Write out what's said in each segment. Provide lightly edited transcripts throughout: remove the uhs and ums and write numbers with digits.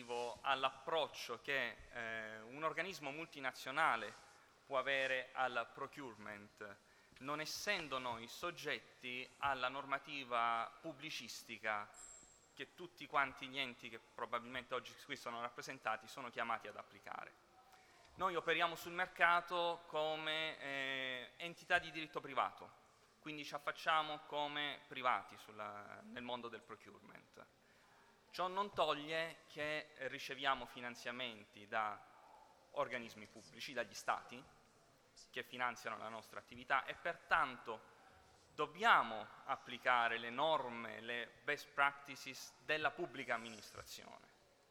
relativo all'approccio che un organismo multinazionale può avere al procurement, non essendo noi soggetti alla normativa pubblicistica che tutti quanti gli enti che probabilmente oggi qui sono rappresentati sono chiamati ad applicare. Noi operiamo sul mercato come entità di diritto privato, quindi ci affacciamo come privati nel mondo del procurement. Ciò non toglie che riceviamo finanziamenti da organismi pubblici, dagli Stati, che finanziano la nostra attività e pertanto dobbiamo applicare le norme, le best practices della pubblica amministrazione.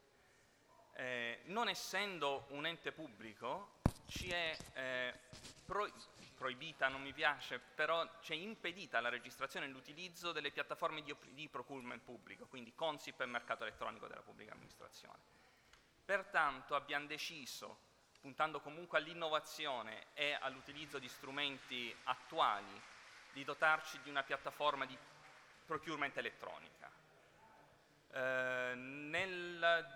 Non essendo un ente pubblico, ci è proibita, non mi piace, però c'è impedita la registrazione e l'utilizzo delle piattaforme di procurement pubblico, quindi Consip e mercato elettronico della pubblica amministrazione. Pertanto abbiamo deciso, puntando comunque all'innovazione e all'utilizzo di strumenti attuali, di dotarci di una piattaforma di procurement elettronica. Nel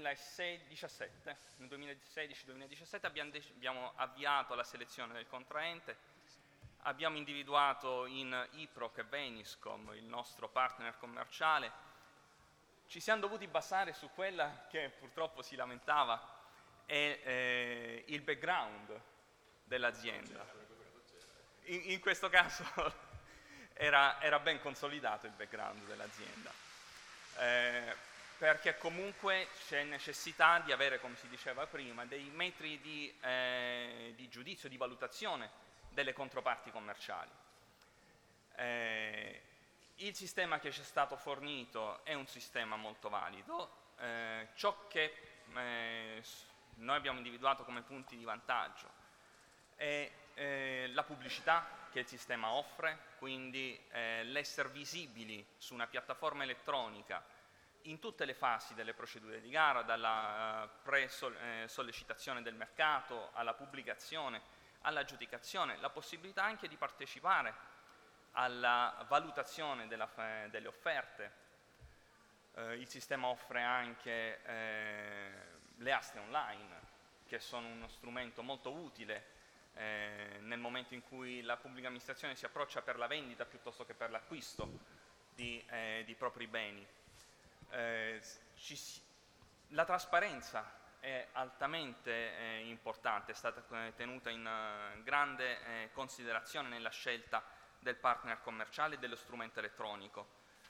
2016-2017 abbiamo avviato la selezione del contraente, abbiamo individuato in IPROC e Veniscom il nostro partner commerciale, ci siamo dovuti basare su quella che purtroppo si lamentava è il background dell'azienda. In questo caso era ben consolidato il background dell'azienda. Perché comunque c'è necessità di avere, come si diceva prima, dei metri di giudizio, di valutazione delle controparti commerciali. Il sistema che ci è stato fornito è un sistema molto valido. Ciò che noi abbiamo individuato come punti di vantaggio è la pubblicità che il sistema offre, quindi l'essere visibili su una piattaforma elettronica in tutte le fasi delle procedure di gara, dalla pre-sollecitazione del mercato alla pubblicazione, all'aggiudicazione, la possibilità anche di partecipare alla valutazione delle offerte. Il sistema offre anche le aste online, che sono uno strumento molto utile nel momento in cui la pubblica amministrazione si approccia per la vendita piuttosto che per l'acquisto di propri beni. La trasparenza è altamente importante, è stata tenuta in grande considerazione nella scelta del partner commerciale e dello strumento elettronico.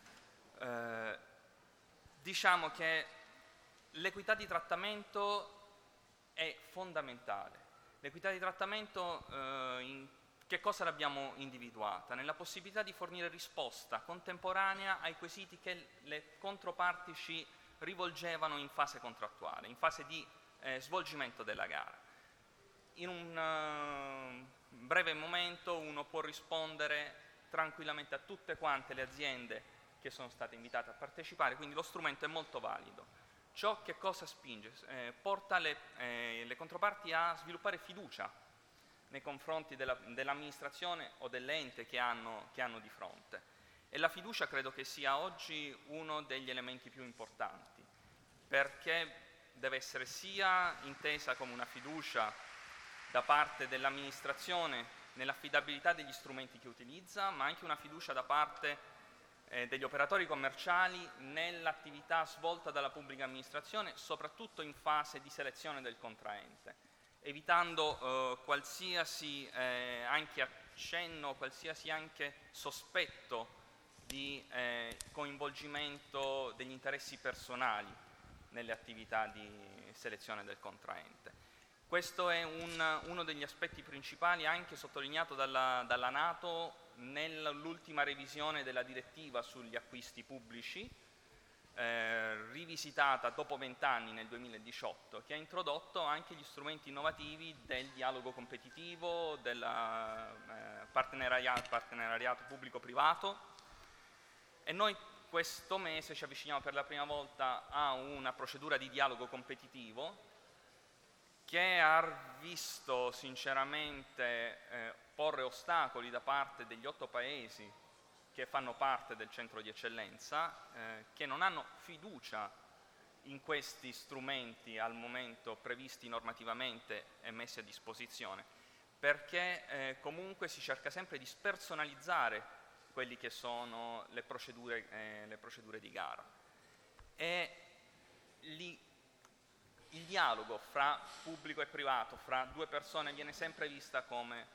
Diciamo che l'equità di trattamento è fondamentale. L'equità di trattamento che cosa l'abbiamo individuata? Nella possibilità di fornire risposta contemporanea ai quesiti che le controparti ci rivolgevano in fase contrattuale, in fase di svolgimento della gara. In un breve momento uno può rispondere tranquillamente a tutte quante le aziende che sono state invitate a partecipare, quindi lo strumento è molto valido. Ciò che cosa spinge? Porta le controparti a sviluppare fiducia nei confronti dell'amministrazione o dell'ente che hanno di fronte. E la fiducia credo che sia oggi uno degli elementi più importanti, perché deve essere sia intesa come una fiducia da parte dell'amministrazione nell'affidabilità degli strumenti che utilizza, ma anche una fiducia da parte degli operatori commerciali nell'attività svolta dalla pubblica amministrazione, soprattutto in fase di selezione del contraente, evitando qualsiasi anche accenno, qualsiasi anche sospetto di coinvolgimento degli interessi personali nelle attività di selezione del contraente. Questo è uno degli aspetti principali anche sottolineato dalla Nato nell'ultima revisione della direttiva sugli acquisti pubblici, rivisitata dopo 20 anni nel 2018, che ha introdotto anche gli strumenti innovativi del dialogo competitivo, del partenariato pubblico-privato, e noi questo mese ci avviciniamo per la prima volta a una procedura di dialogo competitivo che ha visto sinceramente porre ostacoli da parte degli 8 paesi che fanno parte del centro di eccellenza, che non hanno fiducia in questi strumenti al momento previsti normativamente e messi a disposizione, perché comunque si cerca sempre di spersonalizzare quelli che sono le procedure di gara. E il dialogo fra pubblico e privato, fra due persone, viene sempre vista come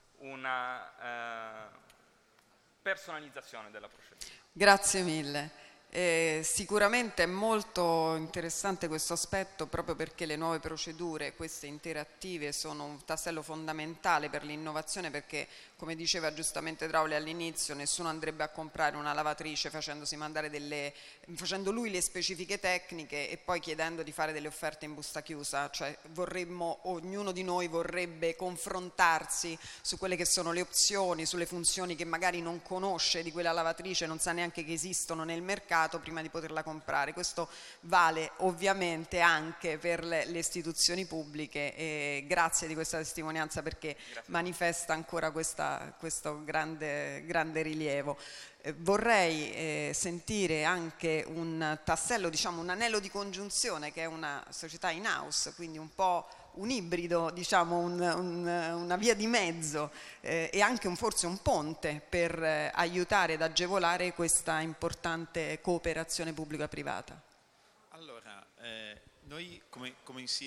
una personalizzazione della procedura. Grazie mille. Sicuramente è molto interessante questo aspetto, proprio perché le nuove procedure, queste interattive, sono un tassello fondamentale per l'innovazione, perché, come diceva giustamente Trauli all'inizio, nessuno andrebbe a comprare una lavatrice facendo lui le specifiche tecniche e poi chiedendo di fare delle offerte in busta chiusa. Cioè ognuno di noi vorrebbe confrontarsi su quelle che sono le opzioni, sulle funzioni che magari non conosce di quella lavatrice, non sa neanche che esistono nel mercato prima di poterla comprare. Questo vale ovviamente anche per le istituzioni pubbliche, e grazie di questa testimonianza, perché manifesta ancora questo grande rilievo. Vorrei sentire anche un tassello, diciamo un anello di congiunzione, che è una società in house, quindi un po' un ibrido, diciamo una via di mezzo, e anche forse un ponte per aiutare ed agevolare questa importante cooperazione pubblica-privata. Allora, noi come insieme